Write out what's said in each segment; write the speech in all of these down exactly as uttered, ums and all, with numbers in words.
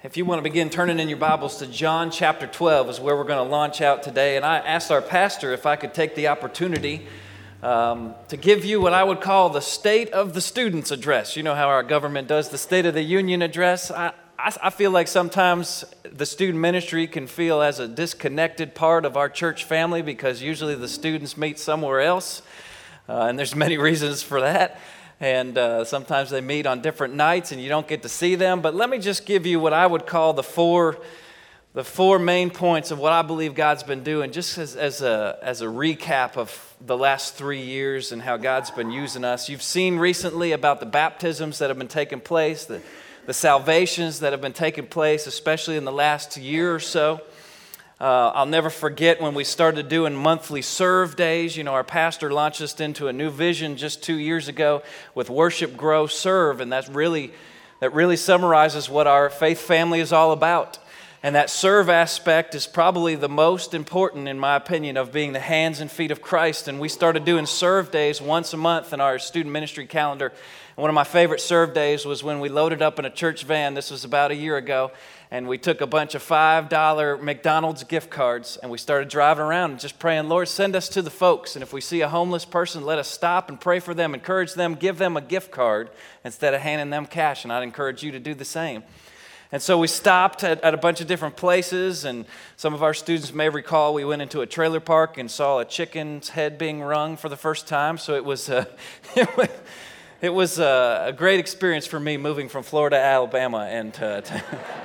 If you want to begin turning in your Bibles to John chapter twelve is where we're going to launch out today. And I asked our pastor if I could take the opportunity um, to give you what I would call the State of the Students address. You know how our government does the State of the Union address? I, I, I feel like sometimes the student ministry can feel as a disconnected part of our church family because usually the students meet somewhere else. Uh, and there's many reasons for that. And uh, sometimes they meet on different nights and you don't get to see them. But let me just give you what I would call the four the four main points of what I believe God's been doing, just as, as, a, as a recap of the last three years and how God's been using us. You've seen recently about the baptisms that have been taking place, the, the salvations that have been taking place, especially in the last year or so. Uh, I'll never forget when we started doing monthly serve days. You know, our pastor launched us into a new vision just two years ago with Worship, Grow, Serve, and that's really that really summarizes what our faith family is all about. And that serve aspect is probably the most important, in my opinion, of being the hands and feet of Christ. And we started doing serve days once a month in our student ministry calendar. And one of my favorite serve days was when we loaded up in a church van. This was about a year ago. And we took a bunch of five dollar McDonald's gift cards and we started driving around and just praying, Lord, send us to the folks. And if we see a homeless person, let us stop and pray for them, encourage them, give them a gift card instead of handing them cash. And I'd encourage you to do the same. And so we stopped at, at a bunch of different places, and some of our students may recall we went into a trailer park and saw a chicken's head being wrung for the first time. So it was uh, it was uh, a great experience for me moving from Florida to Alabama. And uh, to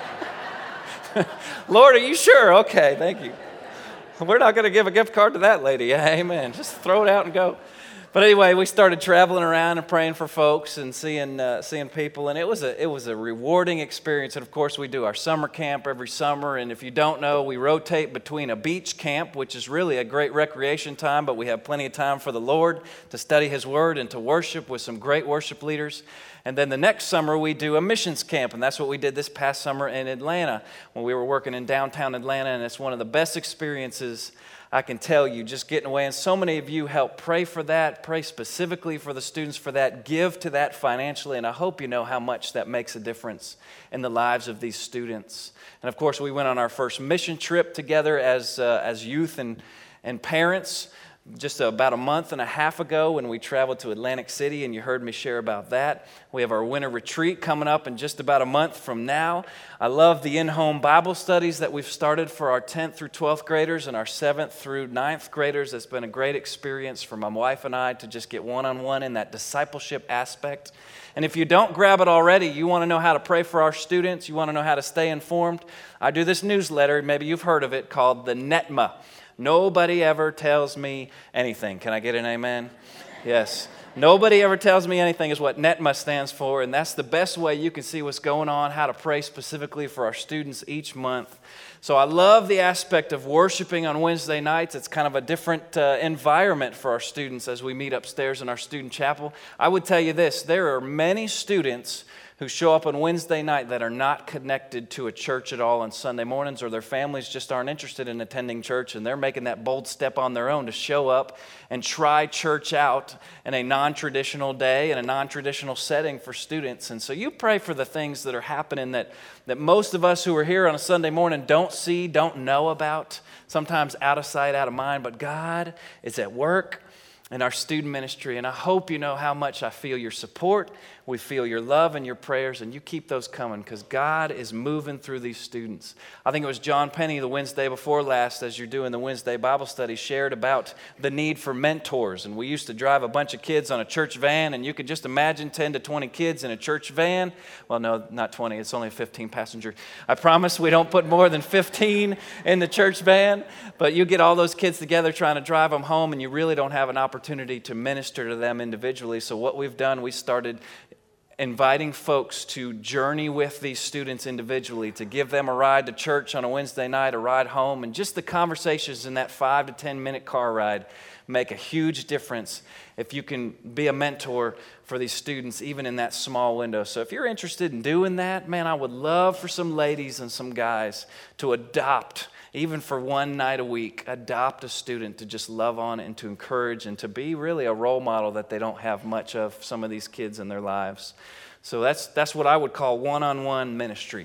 Lord, are you sure? Okay, thank you. We're not going to give a gift card to that lady. Amen. Just throw it out and go. But anyway, we started traveling around and praying for folks and seeing uh, seeing people, and it was a it was a rewarding experience. And of course, we do our summer camp every summer. And if you don't know, we rotate between a beach camp, which is really a great recreation time, but we have plenty of time for the Lord to study His Word and to worship with some great worship leaders. And then the next summer, we do a missions camp, and that's what we did this past summer in Atlanta when we were working in downtown Atlanta, and it's one of the best experiences I can tell you, just getting away. And so many of you help pray for that, pray specifically for the students for that, give to that financially, and I hope you know how much that makes a difference in the lives of these students. And of course, we went on our first mission trip together as uh, as youth and, and parents just about a month and a half ago when we traveled to Atlantic City, and you heard me share about that. We have our winter retreat coming up in just about a month from now. I love the in-home Bible studies that we've started for our tenth through twelfth graders and our seventh through ninth graders. It's been a great experience for my wife and I to just get one-on-one in that discipleship aspect. And if you don't grab it already, you want to know how to pray for our students, you want to know how to stay informed, I do this newsletter, maybe you've heard of it, called the N E T M A. Nobody ever tells me anything. Can I get an amen? Yes. Nobody ever tells me anything is what N E T M A stands for, and that's the best way you can see what's going on, how to pray specifically for our students each month. So I love the aspect of worshiping on Wednesday nights. It's kind of a different uh, environment for our students as we meet upstairs in our student chapel. I would tell you this, there are many students who show up on Wednesday night that are not connected to a church at all on Sunday mornings, or their families just aren't interested in attending church, and they're making that bold step on their own to show up and try church out in a non-traditional day, in a non-traditional setting for students. And so you pray for the things that are happening that, that most of us who are here on a Sunday morning don't see, don't know about, sometimes out of sight, out of mind, but God is at work in our student ministry, and I hope you know how much I feel your support. We feel your love and your prayers, and you keep those coming because God is moving through these students. I think it was John Penny the Wednesday before last, as you're doing the Wednesday Bible study, shared about the need for mentors. And we used to drive a bunch of kids on a church van, and you could just imagine ten to twenty kids in a church van. Well, no, not twenty. It's only a fifteen passenger. I promise we don't put more than fifteen in the church van, but you get all those kids together trying to drive them home, and you really don't have an opportunity to minister to them individually. So what we've done, we started inviting folks to journey with these students individually, to give them a ride to church on a Wednesday night, a ride home, and just the conversations in that five to ten minute car ride make a huge difference if you can be a mentor for these students, even in that small window. So if you're interested in doing that, man, I would love for some ladies and some guys to adopt, even for one night a week, adopt a student to just love on and to encourage and to be really a role model that they don't have much of, some of these kids in their lives. So that's that's what I would call one-on-one ministry.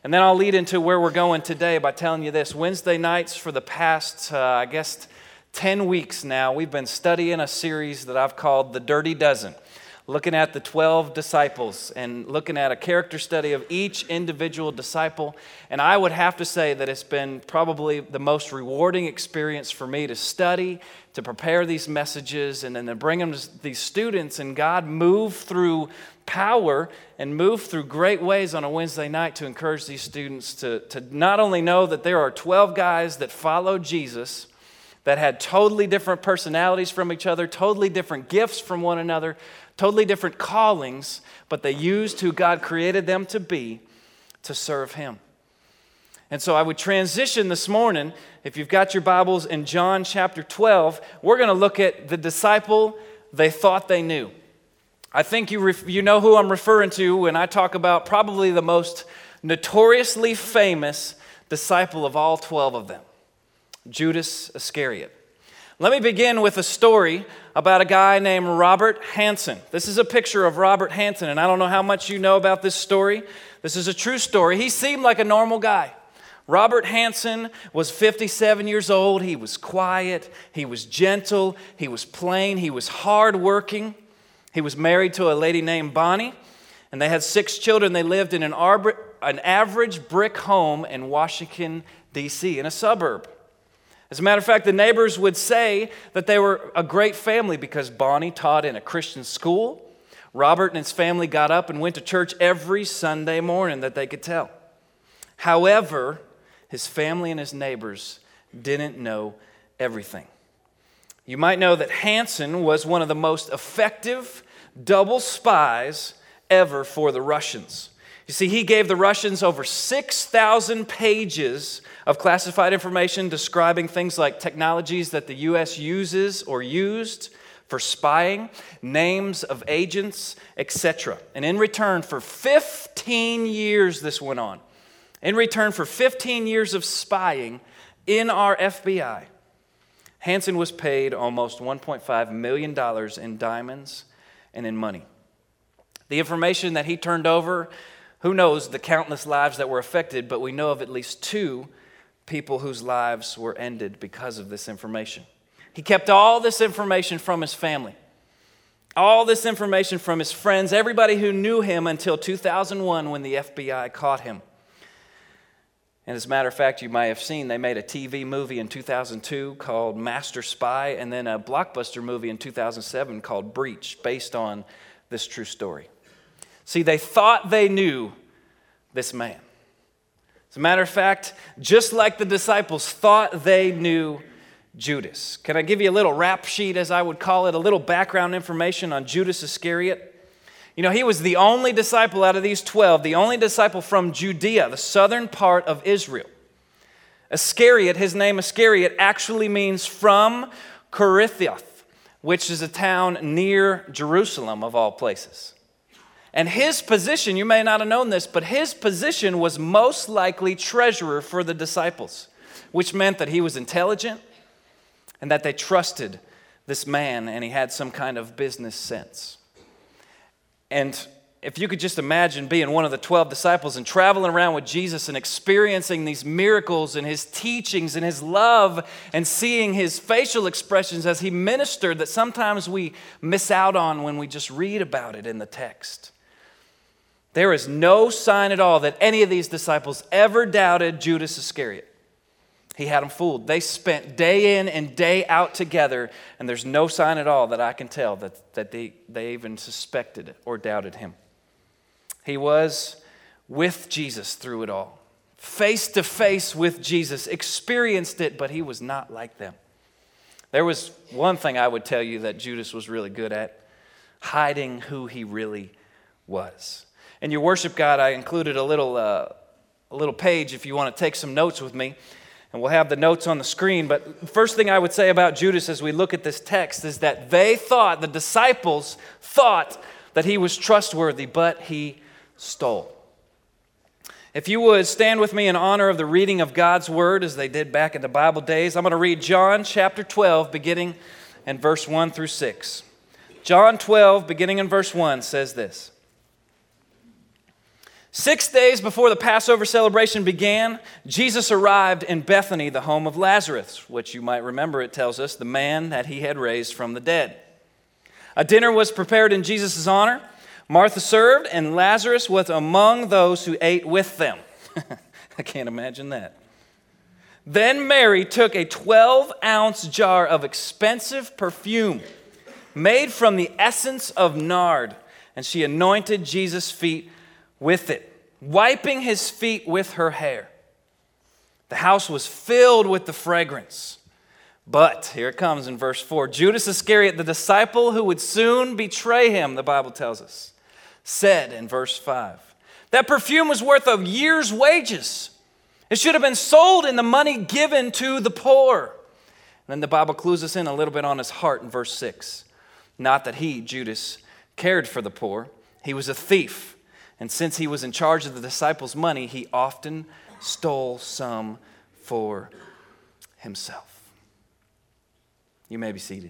And then I'll lead into where we're going today by telling you this. Wednesday nights for the past, uh, I guess, ten weeks now, we've been studying a series that I've called The Dirty Dozen, looking at the twelve disciples and looking at a character study of each individual disciple. And I would have to say that it's been probably the most rewarding experience for me to study, to prepare these messages, and then to bring them to these students, and God move through power and move through great ways on a Wednesday night to encourage these students to, to not only know that there are twelve guys that follow Jesus, that had totally different personalities from each other, totally different gifts from one another, totally different callings, but they used who God created them to be to serve Him. And so I would transition this morning, if you've got your Bibles, in John chapter twelve, we're going to look at the disciple they thought they knew. I think you ref- you know who I'm referring to when I talk about probably the most notoriously famous disciple of all twelve of them, Judas Iscariot. Let me begin with a story about a guy named Robert Hansen. This is a picture of Robert Hansen, and I don't know how much you know about this story. This is a true story. He seemed like a normal guy. Robert Hansen was fifty-seven years old. He was quiet. He was gentle. He was plain. He was hardworking. He was married to a lady named Bonnie, and they had six children. They lived in an, arbor- an average brick home in Washington, D C, in a suburb. As a matter of fact, the neighbors would say that they were a great family because Bonnie taught in a Christian school. Robert and his family got up and went to church every Sunday morning that they could tell. However, his family and his neighbors didn't know everything. You might know that Hansen was one of the most effective double spies ever for the Russians. You see, he gave the Russians over six thousand pages of classified information describing things like technologies that the U S uses or used for spying, names of agents, et cetera. And in return for fifteen years this went on. In return for fifteen years of spying in our F B I, Hansen was paid almost one point five million dollars in diamonds and in money. The information that he turned over, who knows the countless lives that were affected, but we know of at least two people whose lives were ended because of this information. He kept all this information from his family, all this information from his friends, everybody who knew him until two thousand one when the F B I caught him. And as a matter of fact, you might have seen they made a T V movie in two thousand two called Master Spy, and then a blockbuster movie in two thousand seven called Breach, based on this true story. See, they thought they knew this man. As a matter of fact, just like the disciples thought they knew Judas. Can I give you a little rap sheet, as I would call it, a little background information on Judas Iscariot? You know, he was the only disciple out of these twelve, the only disciple from Judea, the southern part of Israel. Iscariot, his name Iscariot, actually means from Korithoth, which is a town near Jerusalem, of all places. And his position, you may not have known this, but his position was most likely treasurer for the disciples, which meant that he was intelligent and that they trusted this man and he had some kind of business sense. And if you could just imagine being one of the twelve disciples and traveling around with Jesus and experiencing these miracles and his teachings and his love and seeing his facial expressions as he ministered that sometimes we miss out on when we just read about it in the text. There is no sign at all that any of these disciples ever doubted Judas Iscariot. He had them fooled. They spent day in and day out together, and there's no sign at all that I can tell that, that they, they even suspected it or doubted him. He was with Jesus through it all, face to face with Jesus, experienced it, but he was not like them. There was one thing I would tell you that Judas was really good at, hiding who he really was. In your worship guide, I included a little, uh, a little page if you want to take some notes with me. And we'll have the notes on the screen. But the first thing I would say about Judas as we look at this text is that they thought, the disciples thought that he was trustworthy, but he stole. If you would stand with me in honor of the reading of God's word as they did back in the Bible days, I'm going to read John chapter twelve, beginning in verse one through six. John twelve, beginning in verse one, says this. Six days before the Passover celebration began, Jesus arrived in Bethany, the home of Lazarus, which you might remember, it tells us, the man that he had raised from the dead. A dinner was prepared in Jesus' honor. Martha served, and Lazarus was among those who ate with them. I can't imagine that. Then Mary took a twelve-ounce jar of expensive perfume made from the essence of nard, and she anointed Jesus' feet with it, wiping his feet with her hair. The house was filled with the fragrance. But, here it comes in verse four, Judas Iscariot, the disciple who would soon betray him, the Bible tells us, said in verse five, that perfume was worth a year's wages. It should have been sold and the money given to the poor. And then the Bible clues us in a little bit on his heart in verse six. Not that he, Judas, cared for the poor. He was a thief. And since he was in charge of the disciples' money, he often stole some for himself. You may be seated.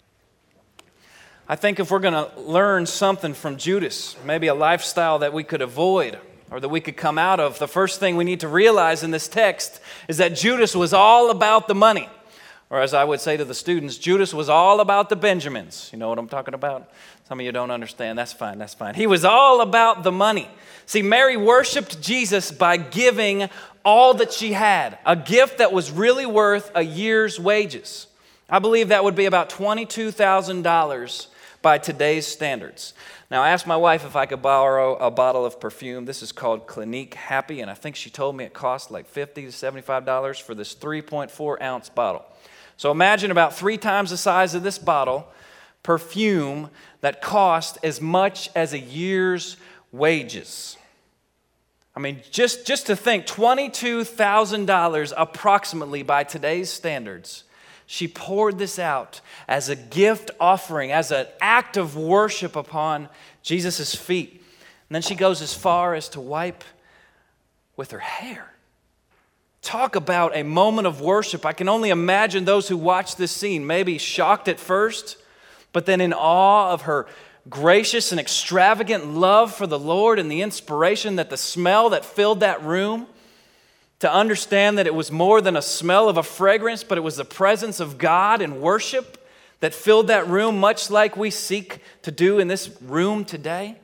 I think if we're going to learn something from Judas, maybe a lifestyle that we could avoid or that we could come out of, the first thing we need to realize in this text is that Judas was all about the money. Or as I would say to the students, Judas was all about the Benjamins. You know what I'm talking about? Some of you don't understand. That's fine, that's fine. He was all about the money. See, Mary worshiped Jesus by giving all that she had, a gift that was really worth a year's wages. I believe that would be about twenty-two thousand dollars by today's standards. Now, I asked my wife if I could borrow a bottle of perfume. This is called Clinique Happy, and I think she told me it cost like fifty to seventy-five dollars for this three point four ounce bottle. So imagine about three times the size of this bottle, perfume that cost as much as a year's wages. I mean, just, just to think, twenty-two thousand dollars approximately by today's standards. She poured this out as a gift offering, as an act of worship upon Jesus' feet. And then she goes as far as to wipe with her hair. Talk about a moment of worship. I can only imagine those who watch this scene, maybe shocked at first, but then in awe of her gracious and extravagant love for the Lord and the inspiration that the smell that filled that room, to understand that it was more than a smell of a fragrance, but it was the presence of God and worship that filled that room, much like we seek to do in this room today.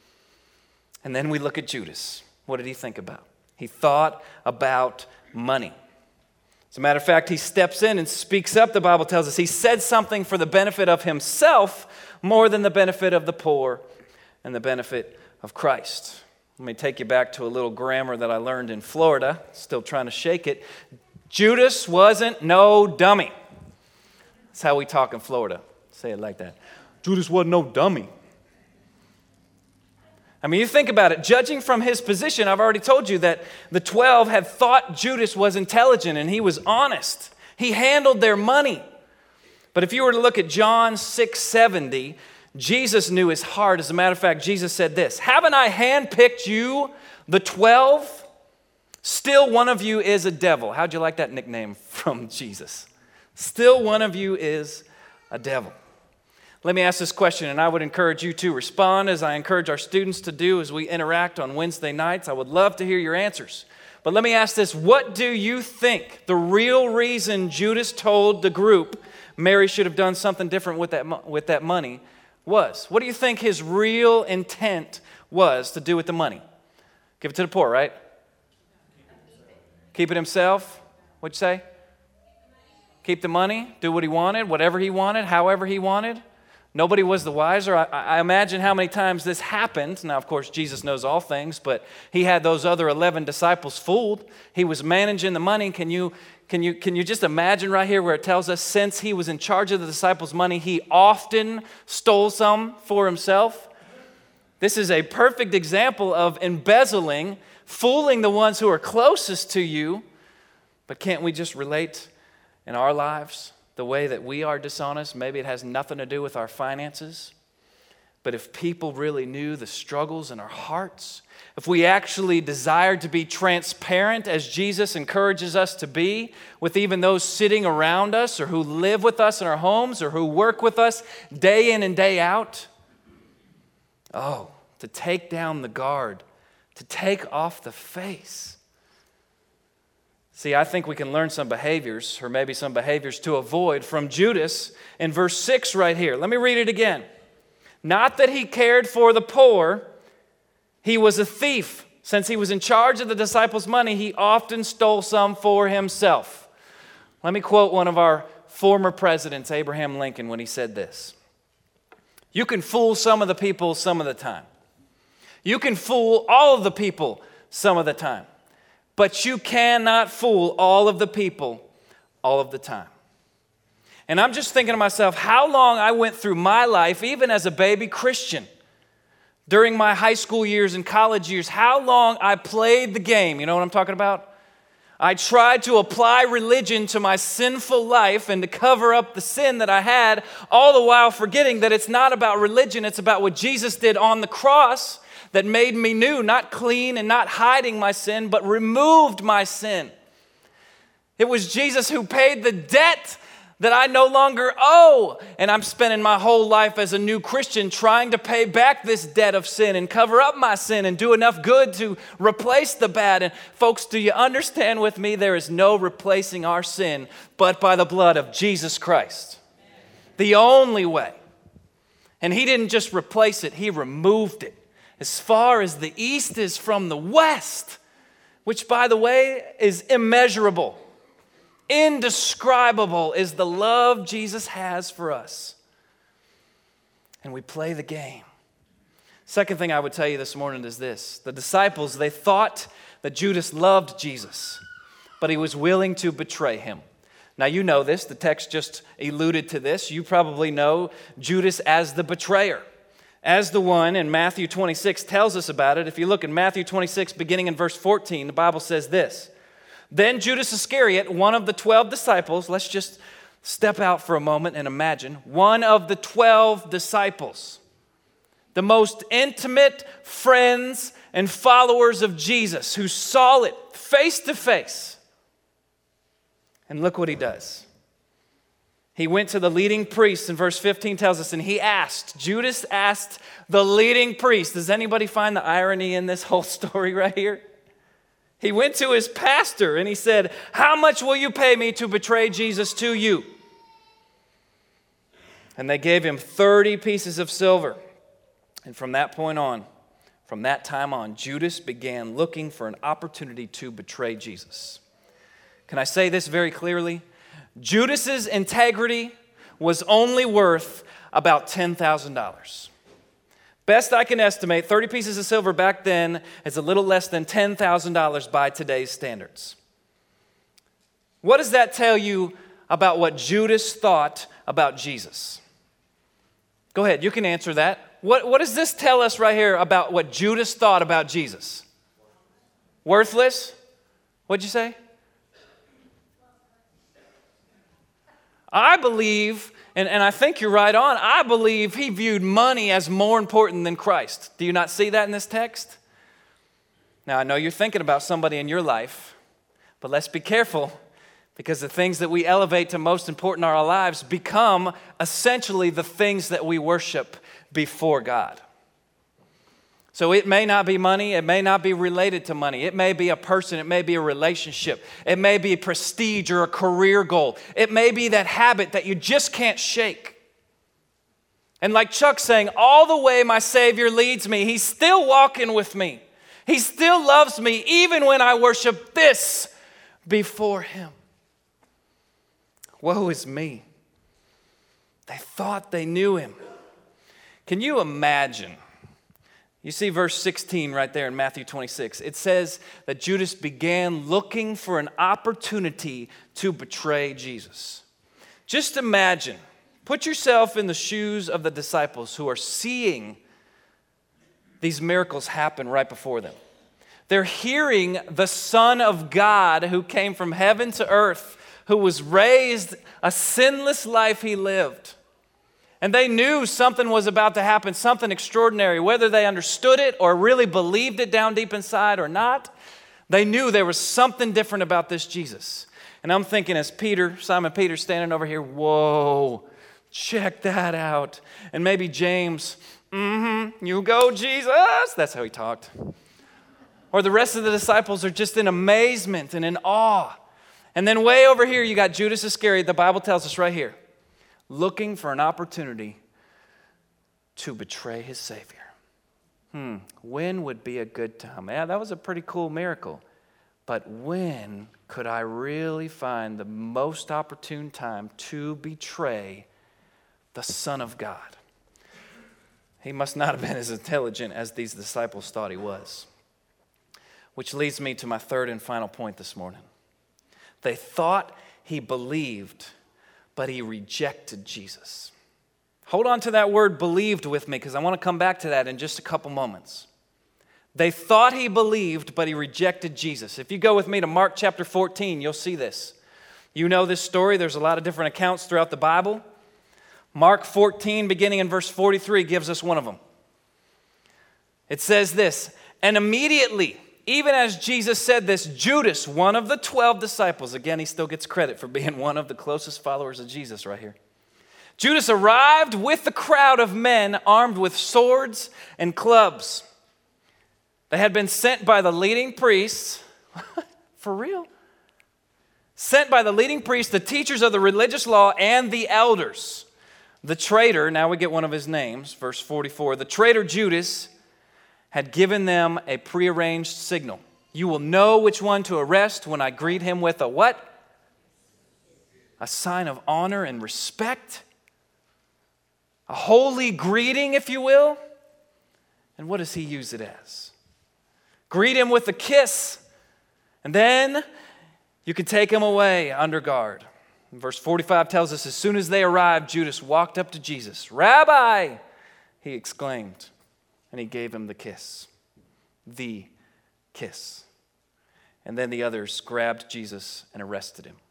And then we look at Judas. What did he think about? He thought about money. As a matter of fact, he steps in and speaks up, the Bible tells us. He said something for the benefit of himself more than the benefit of the poor and the benefit of Christ. Let me take you back to a little grammar that I learned in Florida. Still trying to shake it. Judas wasn't no dummy. That's how we talk in Florida. Say it like that. Judas wasn't no dummy. I mean, you think about it. Judging from his position, I've already told you that the twelve had thought Judas was intelligent and he was honest. He handled their money. But if you were to look at John six seventy, Jesus knew his heart. As a matter of fact, Jesus said this, haven't I handpicked you, the twelve? Still one of you is a devil. How'd you like that nickname from Jesus? Still one of you is a devil. Let me ask this question, and I would encourage you to respond as I encourage our students to do as we interact on Wednesday nights. I would love to hear your answers. But let me ask this, what do you think the real reason Judas told the group Mary should have done something different with that, with that money was? What do you think his real intent was to do with the money? Give it to the poor, right? Keep it himself. What'd you say? Keep the money, do what he wanted, whatever he wanted, however he wanted. Nobody was the wiser. I, I imagine how many times this happened. Now, of course, Jesus knows all things, but he had those other eleven disciples fooled. He was managing the money. Can you, can you, can you just imagine right here where it tells us since he was in charge of the disciples' money, he often stole some for himself? This is a perfect example of embezzling, fooling the ones who are closest to you. But can't we just relate in our lives? The way that we are dishonest, maybe it has nothing to do with our finances. But if people really knew the struggles in our hearts, if we actually desired to be transparent as Jesus encourages us to be with even those sitting around us or who live with us in our homes or who work with us day in and day out, oh, to take down the guard, to take off the face. See, I think we can learn some behaviors, or maybe some behaviors to avoid from Judas in verse six right here. Let me read it again. Not that he cared for the poor, he was a thief. Since he was in charge of the disciples' money, he often stole some for himself. Let me quote one of our former presidents, Abraham Lincoln, when he said this. You can fool some of the people some of the time. You can fool all of the people some of the time. But you cannot fool all of the people all of the time. And I'm just thinking to myself, how long I went through my life, even as a baby Christian, during my high school years and college years, how long I played the game. You know what I'm talking about? I tried to apply religion to my sinful life and to cover up the sin that I had, all the while forgetting that it's not about religion, it's about what Jesus did on the cross that made me new, not clean and not hiding my sin, but removed my sin. It was Jesus who paid the debt that I no longer owe. And I'm spending my whole life as a new Christian trying to pay back this debt of sin and cover up my sin and do enough good to replace the bad. And folks, do you understand with me? There is no replacing our sin but by the blood of Jesus Christ. The only way. And he didn't just replace it, he removed it. As far as the east is from the west, which, by the way, is immeasurable. Indescribable is the love Jesus has for us. And we play the game. Second thing I would tell you this morning is this. The disciples, they thought that Judas loved Jesus, but he was willing to betray him. Now you know this. The text just alluded to this. You probably know Judas as the betrayer, as the one, and Matthew twenty-six tells us about it. If you look in Matthew twenty-six, beginning in verse fourteen, the Bible says this. Then Judas Iscariot, one of the twelve disciples, let's just step out for a moment and imagine, one of the twelve disciples, the most intimate friends and followers of Jesus, who saw it face to face. And look what he does. He went to the leading priest, and verse fifteen tells us, and he asked, Judas asked the leading priest. Does anybody find the irony in this whole story right here? He went to his pastor and he said, how much will you pay me to betray Jesus to you? And they gave him thirty pieces of silver. And from that point on, from that time on, Judas began looking for an opportunity to betray Jesus. Can I say this very clearly? Judas's integrity was only worth about ten thousand dollars. Best I can estimate, thirty pieces of silver back then is a little less than ten thousand dollars by today's standards. What does that tell you about what Judas thought about Jesus? Go ahead, you can answer that. What, what does this tell us right here about what Judas thought about Jesus? Worthless? What'd you say? I believe, and, and I think you're right on, I believe he viewed money as more important than Christ. Do you not see that in this text? Now, I know you're thinking about somebody in your life, but let's be careful, because the things that we elevate to most important in our lives become essentially the things that we worship before God. So it may not be money, it may not be related to money, it may be a person, it may be a relationship, it may be prestige or a career goal, it may be that habit that you just can't shake. And like Chuck's saying, all the way my Savior leads me, He's still walking with me. He still loves me even when I worship this before Him. Woe is me. They thought they knew Him. Can you imagine? You see verse sixteen right there in Matthew twenty-six. It says that Judas began looking for an opportunity to betray Jesus. Just imagine, put yourself in the shoes of the disciples who are seeing these miracles happen right before them. They're hearing the Son of God who came from heaven to earth, who was raised, a sinless life He lived. And they knew something was about to happen, something extraordinary. Whether they understood it or really believed it down deep inside or not, they knew there was something different about this Jesus. And I'm thinking as Peter, Simon Peter standing over here, whoa, check that out. And maybe James, mm-hmm, you go Jesus. That's how he talked. Or the rest of the disciples are just in amazement and in awe. And then way over here, you got Judas Iscariot, the Bible tells us right here, looking for an opportunity to betray his Savior. Hmm, when would be a good time? Yeah, that was a pretty cool miracle. But when could I really find the most opportune time to betray the Son of God? He must not have been as intelligent as these disciples thought he was. Which leads me to my third and final point this morning. They thought he believed, but he rejected Jesus. Hold on to that word believed with me, because I want to come back to that in just a couple moments. They thought he believed, but he rejected Jesus. If you go with me to Mark chapter fourteen, you'll see this. You know this story. There's a lot of different accounts throughout the Bible. Mark fourteen, beginning in verse forty-three, gives us one of them. It says this, and immediately, even as Jesus said this, Judas, one of the twelve disciples, again, he still gets credit for being one of the closest followers of Jesus right here. Judas arrived with the crowd of men armed with swords and clubs. They had been sent by the leading priests, for real? Sent by the leading priests, the teachers of the religious law, and the elders. The traitor, now we get one of his names, verse forty-four, the traitor Judas had given them a prearranged signal. You will know which one to arrest when I greet him with a what? A sign of honor and respect. A holy greeting, if you will. And what does he use it as? Greet him with a kiss, and then you can take him away under guard. Verse forty-five tells us, as soon as they arrived, Judas walked up to Jesus. Rabbi, he exclaimed, and he gave him the kiss. The kiss. And then the others grabbed Jesus and arrested him.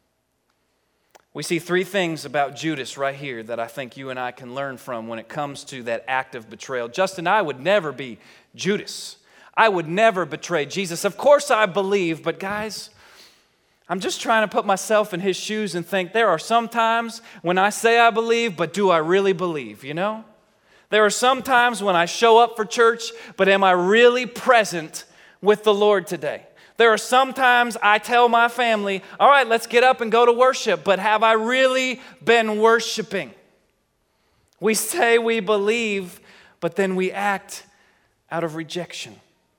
We see three things about Judas right here that I think you and I can learn from when it comes to that act of betrayal. Justin, I would never be Judas. I would never betray Jesus. Of course I believe, but guys, I'm just trying to put myself in his shoes and think there are some times when I say I believe, but do I really believe, you know? There are some times when I show up for church, but am I really present with the Lord today? There are some times I tell my family, all right, let's get up and go to worship, but have I really been worshiping? We say we believe, but then we act out of rejection.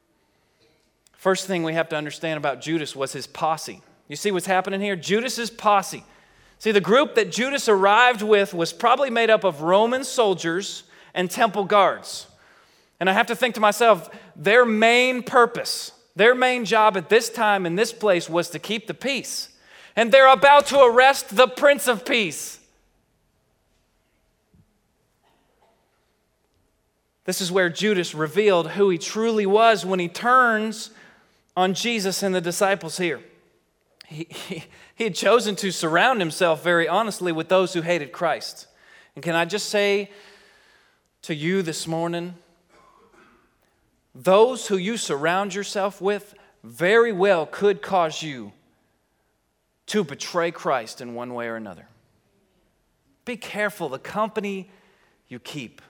First thing we have to understand about Judas was his posse. You see what's happening here? Judas's posse. See, the group that Judas arrived with was probably made up of Roman soldiers and temple guards. And I have to think to myself, their main purpose, their main job at this time in this place was to keep the peace. And they're about to arrest the Prince of Peace. This is where Judas revealed who he truly was when he turns on Jesus and the disciples here. He, he, he had chosen to surround himself very honestly with those who hated Christ. And can I just say to you this morning, those who you surround yourself with very well could cause you to betray Christ in one way or another. Be careful the company you keep.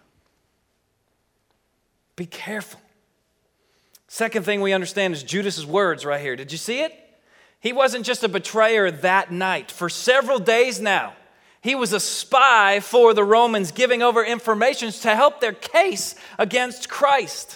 Be careful. Second thing we understand is Judas's words right here. Did you see it? He wasn't just a betrayer that night. For several days now, he was a spy for the Romans, giving over information to help their case against Christ.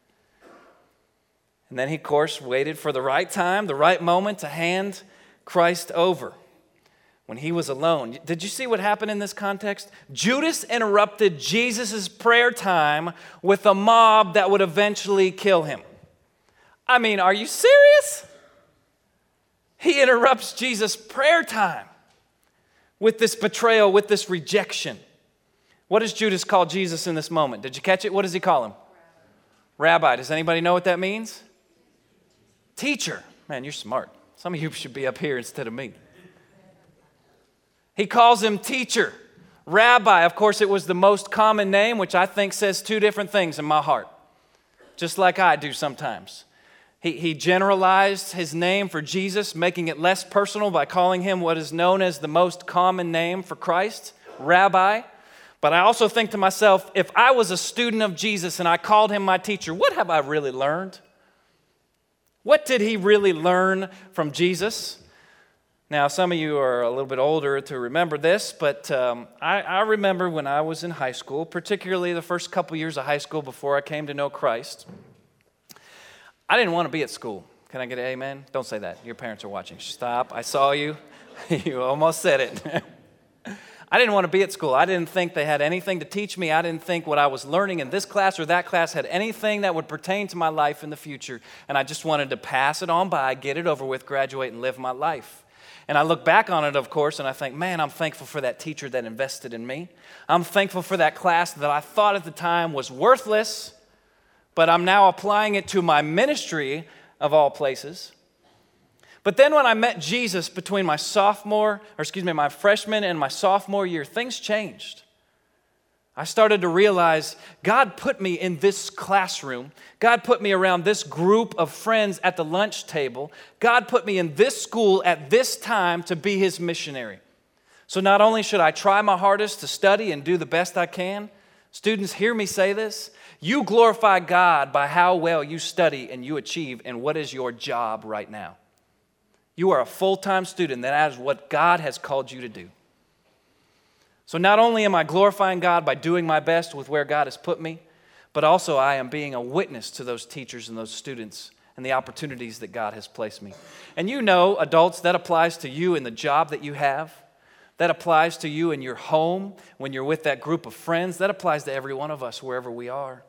And then he, of course, waited for the right time, the right moment to hand Christ over when he was alone. Did you see what happened in this context? Judas interrupted Jesus' prayer time with a mob that would eventually kill him. I mean, are you serious? He interrupts Jesus' prayer time with this betrayal, with this rejection. What does Judas call Jesus in this moment? Did you catch it? What does he call him? Rabbi. Rabbi. Does anybody know what that means? Teacher. Man, you're smart. Some of you should be up here instead of me. He calls him teacher. Rabbi, of course, it was the most common name, which I think says two different things in my heart, just like I do sometimes. He, he generalized his name for Jesus, making it less personal by calling him what is known as the most common name for Christ, Rabbi. But I also think to myself, if I was a student of Jesus and I called him my teacher, what have I really learned? What did he really learn from Jesus? Now, some of you are a little bit older to remember this, but um, I, I remember when I was in high school, particularly the first couple years of high school before I came to know Christ, I didn't want to be at school. Can I get an amen? Don't say that. Your parents are watching. Stop. I saw you. You almost said it. I didn't want to be at school. I didn't think they had anything to teach me. I didn't think what I was learning in this class or that class had anything that would pertain to my life in the future. And I just wanted to pass it on by, get it over with, graduate, and live my life. And I look back on it, of course, and I think, man, I'm thankful for that teacher that invested in me. I'm thankful for that class that I thought at the time was worthless, but I'm now applying it to my ministry of all places. But then when I met Jesus between my sophomore, or excuse me, my freshman and my sophomore year, things changed. I started to realize God put me in this classroom. God put me around this group of friends at the lunch table. God put me in this school at this time to be his missionary. So not only should I try my hardest to study and do the best I can, students, hear me say this, you glorify God by how well you study and you achieve and what is your job right now. You are a full-time student. That is what God has called you to do. So not only am I glorifying God by doing my best with where God has put me, but also I am being a witness to those teachers and those students and the opportunities that God has placed me. And you know, adults, that applies to you in the job that you have. That applies to you in your home when you're with that group of friends. That applies to every one of us wherever we are.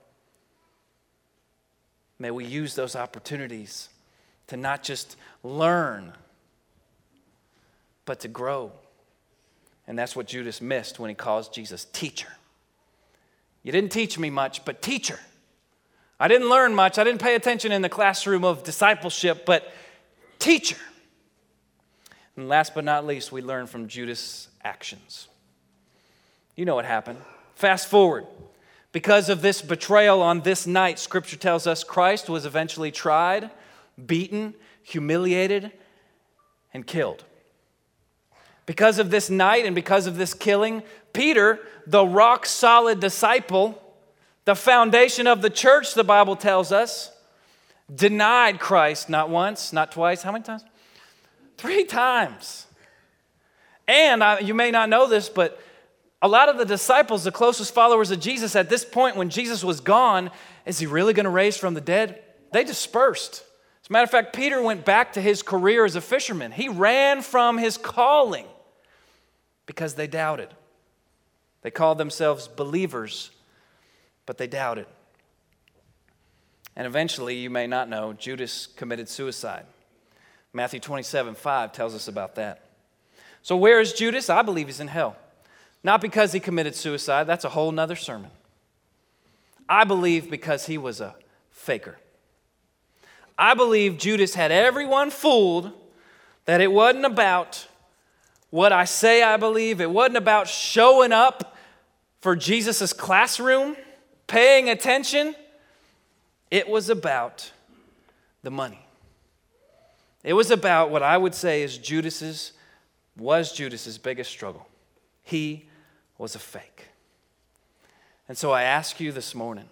May we use those opportunities to not just learn, but to grow. And that's what Judas missed when he calls Jesus teacher. You didn't teach me much, but teacher. I didn't learn much. I didn't pay attention in the classroom of discipleship, but teacher. And last but not least, we learn from Judas' actions. You know what happened. Fast forward. Because of this betrayal on this night, Scripture tells us Christ was eventually tried, beaten, humiliated, and killed. Because of this night and because of this killing, Peter, the rock-solid disciple, the foundation of the church, the Bible tells us, denied Christ not once, not twice. How many times? Three times. And I, you may not know this, but a lot of the disciples, the closest followers of Jesus at this point when Jesus was gone, is he really going to raise from the dead? They dispersed. As a matter of fact, Peter went back to his career as a fisherman. He ran from his calling because they doubted. They called themselves believers, but they doubted. And eventually, you may not know, Judas committed suicide. Matthew twenty-seven five tells us about that. So where is Judas? I believe he's in hell. Not because he committed suicide. That's a whole nother sermon. I believe because he was a faker. I believe Judas had everyone fooled that it wasn't about what I say I believe. It wasn't about showing up for Jesus' classroom, paying attention. It was about the money. It was about what I would say is Judas's, was Judas's biggest struggle. He was a fake. And so I ask you this morning,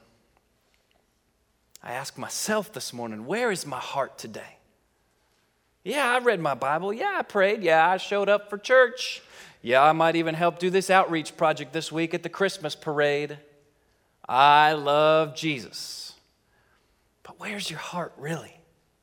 I ask myself this morning, where is my heart today? Yeah, I read my Bible. Yeah, I prayed. Yeah, I showed up for church. Yeah, I might even help do this outreach project this week at the Christmas parade. I love Jesus. But where's your heart really?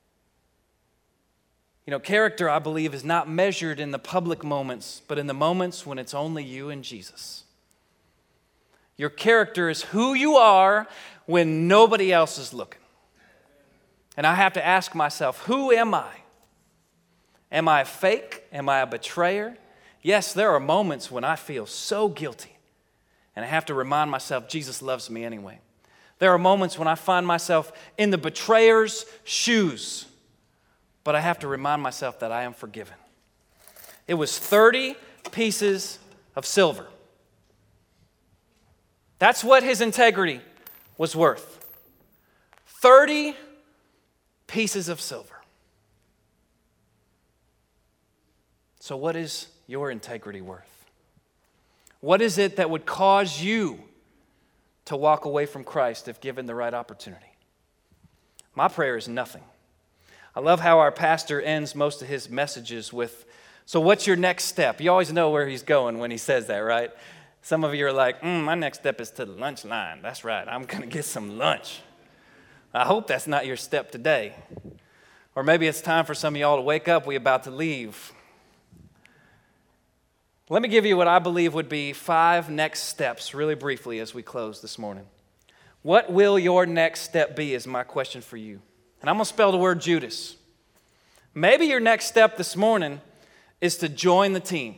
You know, character, I believe, is not measured in the public moments, but in the moments when it's only you and Jesus. Your character is who you are when nobody else is looking. And I have to ask myself, who am I? Am I a fake? Am I a betrayer? Yes, there are moments when I feel so guilty, and I have to remind myself Jesus loves me anyway. There are moments when I find myself in the betrayer's shoes, but I have to remind myself that I am forgiven. It was thirty pieces of silver. That's what his integrity was worth. thirty pieces of silver. So what is your integrity worth? What is it that would cause you to walk away from Christ if given the right opportunity? My prayer is nothing. I love how our pastor ends most of his messages with, so what's your next step? You always know where he's going when he says that, right? Some of you are like, mm, my next step is to the lunch line. That's right, I'm going to get some lunch. I hope that's not your step today. Or maybe it's time for some of y'all to wake up. We're about to leave. Let me give you what I believe would be five next steps really briefly as we close this morning. What will your next step be is my question for you. And I'm going to spell the word Judas. Maybe your next step this morning is to join the team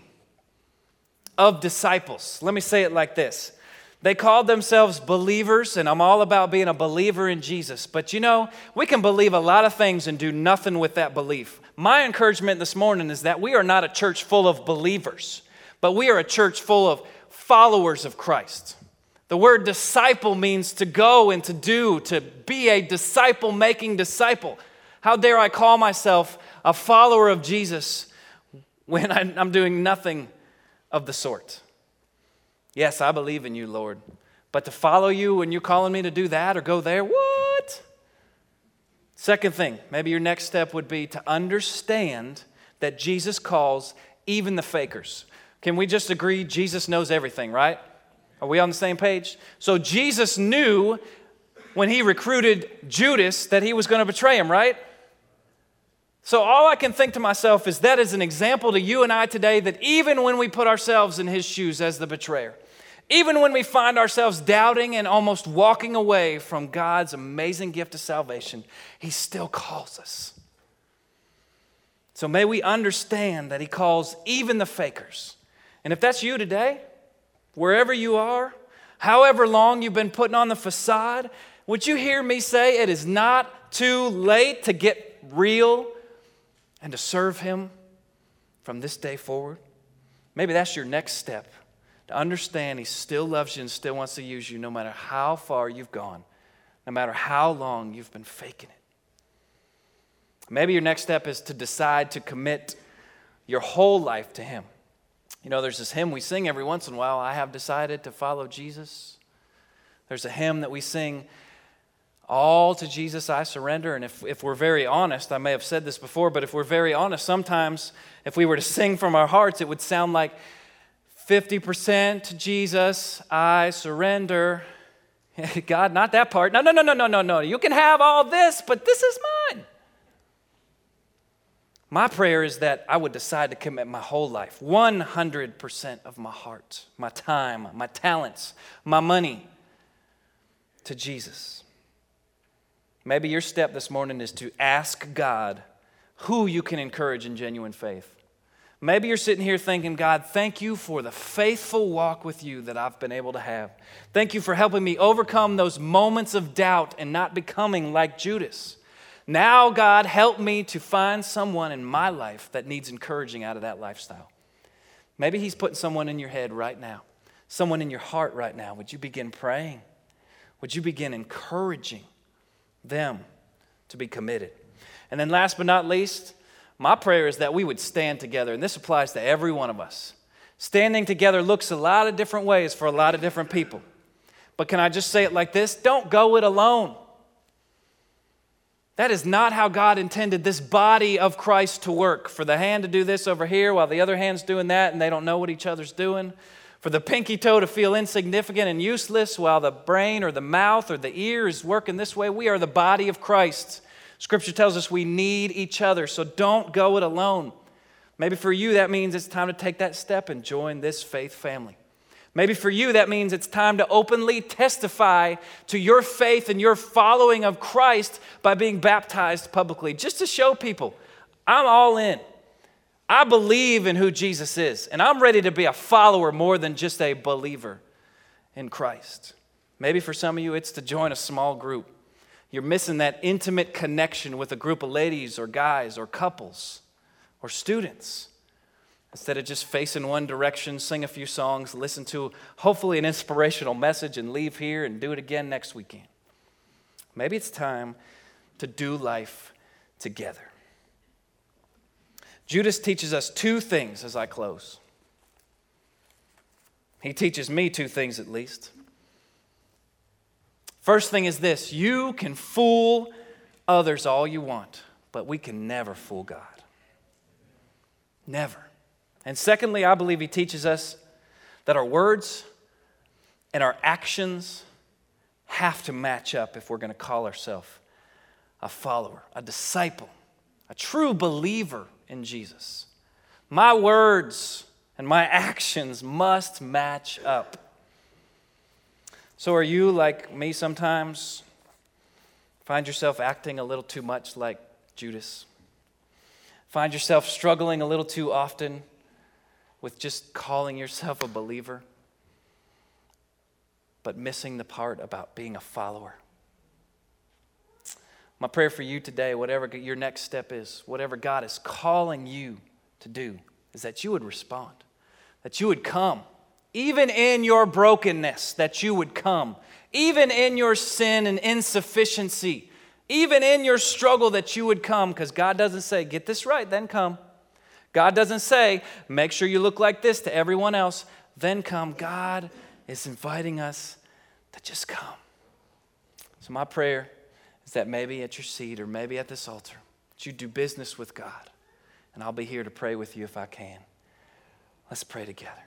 of disciples. Let me say it like this. They called themselves believers, and I'm all about being a believer in Jesus. But you know, we can believe a lot of things and do nothing with that belief. My encouragement this morning is that we are not a church full of believers, but we are a church full of followers of Christ. The word disciple means to go and to do, to be a disciple-making disciple. How dare I call myself a follower of Jesus when I'm doing nothing of the sort? Yes, I believe in you, Lord. But to follow you when you're calling me to do that or go there, what? Second thing, maybe your next step would be to understand that Jesus calls even the fakers. Can we just agree Jesus knows everything, right? Are we on the same page? So Jesus knew when he recruited Judas that he was going to betray him, right? So all I can think to myself is that is an example to you and I today that even when we put ourselves in his shoes as the betrayer, even when we find ourselves doubting and almost walking away from God's amazing gift of salvation, he still calls us. So may we understand that he calls even the fakers. And if that's you today, wherever you are, however long you've been putting on the facade, would you hear me say it is not too late to get real and to serve him from this day forward? Maybe that's your next step, to understand he still loves you and still wants to use you no matter how far you've gone, no matter how long you've been faking it. Maybe your next step is to decide to commit your whole life to him. You know, there's this hymn we sing every once in a while, I have decided to follow Jesus. There's a hymn that we sing, all to Jesus I surrender. And if, if we're very honest, I may have said this before, but if we're very honest, sometimes if we were to sing from our hearts, it would sound like fifty percent to Jesus I surrender. God, not that part. No, no, no, no, no, no, no. You can have all this, but this is mine. My prayer is that I would decide to commit my whole life, one hundred percent of my heart, my time, my talents, my money to Jesus. Maybe your step this morning is to ask God who you can encourage in genuine faith. Maybe you're sitting here thinking, God, thank you for the faithful walk with you that I've been able to have. Thank you for helping me overcome those moments of doubt and not becoming like Judas. Now, God, help me to find someone in my life that needs encouraging out of that lifestyle. Maybe he's putting someone in your head right now, someone in your heart right now. Would you begin praying? Would you begin encouraging them to be committed? And then last but not least, my prayer is that we would stand together, and this applies to every one of us. Standing together looks a lot of different ways for a lot of different people. But can I just say it like this? Don't go it alone. That is not how God intended this body of Christ to work. For the hand to do this over here while the other hand's doing that and they don't know what each other's doing. For the pinky toe to feel insignificant and useless while the brain or the mouth or the ear is working this way. We are the body of Christ. Scripture tells us we need each other, so don't go it alone. Maybe for you that means it's time to take that step and join this faith family. Maybe for you, that means it's time to openly testify to your faith and your following of Christ by being baptized publicly, just to show people, I'm all in. I believe in who Jesus is, and I'm ready to be a follower more than just a believer in Christ. Maybe for some of you, it's to join a small group. You're missing that intimate connection with a group of ladies or guys or couples or students. Instead of just facing one direction, sing a few songs, listen to hopefully an inspirational message and leave here and do it again next weekend. Maybe it's time to do life together. Judas teaches us two things as I close. He teaches me two things at least. First thing is this: you can fool others all you want, but we can never fool God. Never. And secondly, I believe he teaches us that our words and our actions have to match up if we're going to call ourselves a follower, a disciple, a true believer in Jesus. My words and my actions must match up. So are you like me sometimes? Find yourself acting a little too much like Judas? Find yourself struggling a little too often with just calling yourself a believer, but missing the part about being a follower? My prayer for you today, whatever your next step is, whatever God is calling you to do, is that you would respond, that you would come. Even in your brokenness, that you would come. Even in your sin and insufficiency, even in your struggle, that you would come. Because God doesn't say, get this right, then come. God doesn't say, make sure you look like this to everyone else, then come. God is inviting us to just come. So my prayer is that maybe at your seat or maybe at this altar, that you do business with God. And I'll be here to pray with you if I can. Let's pray together.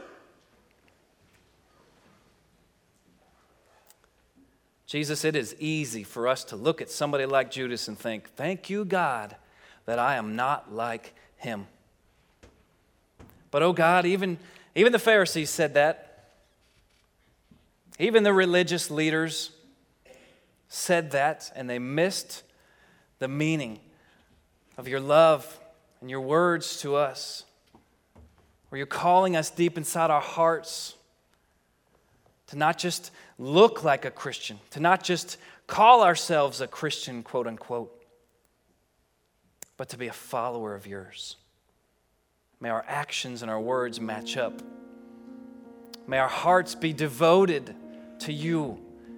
Jesus, it is easy for us to look at somebody like Judas and think, thank you, God, that I am not like him. But, oh God, even, even the Pharisees said that. Even the religious leaders said that, and they missed the meaning of your love and your words to us, where you're calling us deep inside our hearts to not just look like a Christian, to not just call ourselves a Christian, quote unquote, but to be a follower of yours. May our actions and our words match up. May our hearts be devoted to you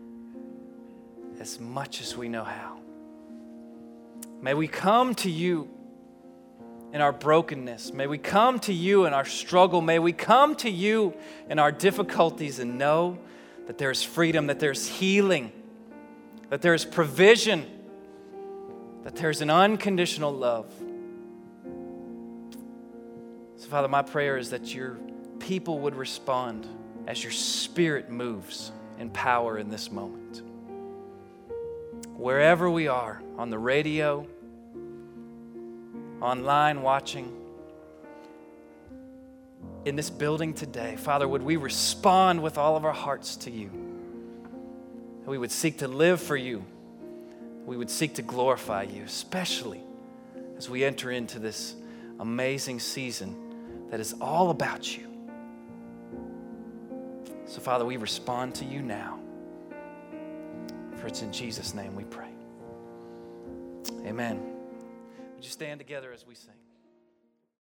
as much as we know how. May we come to you in our brokenness. May we come to you in our struggle. May we come to you in our difficulties and know that there's freedom, that there's healing, that there's provision, that there's an unconditional love. So, Father, my prayer is that your people would respond as your Spirit moves in power in this moment. Wherever we are, on the radio, online watching, in this building today, Father, would we respond with all of our hearts to you? That we would seek to live for you. We would seek to glorify you, especially as we enter into this amazing season that is all about you. So, Father, we respond to you now. For it's in Jesus' name we pray. Amen. Would you stand together as we sing?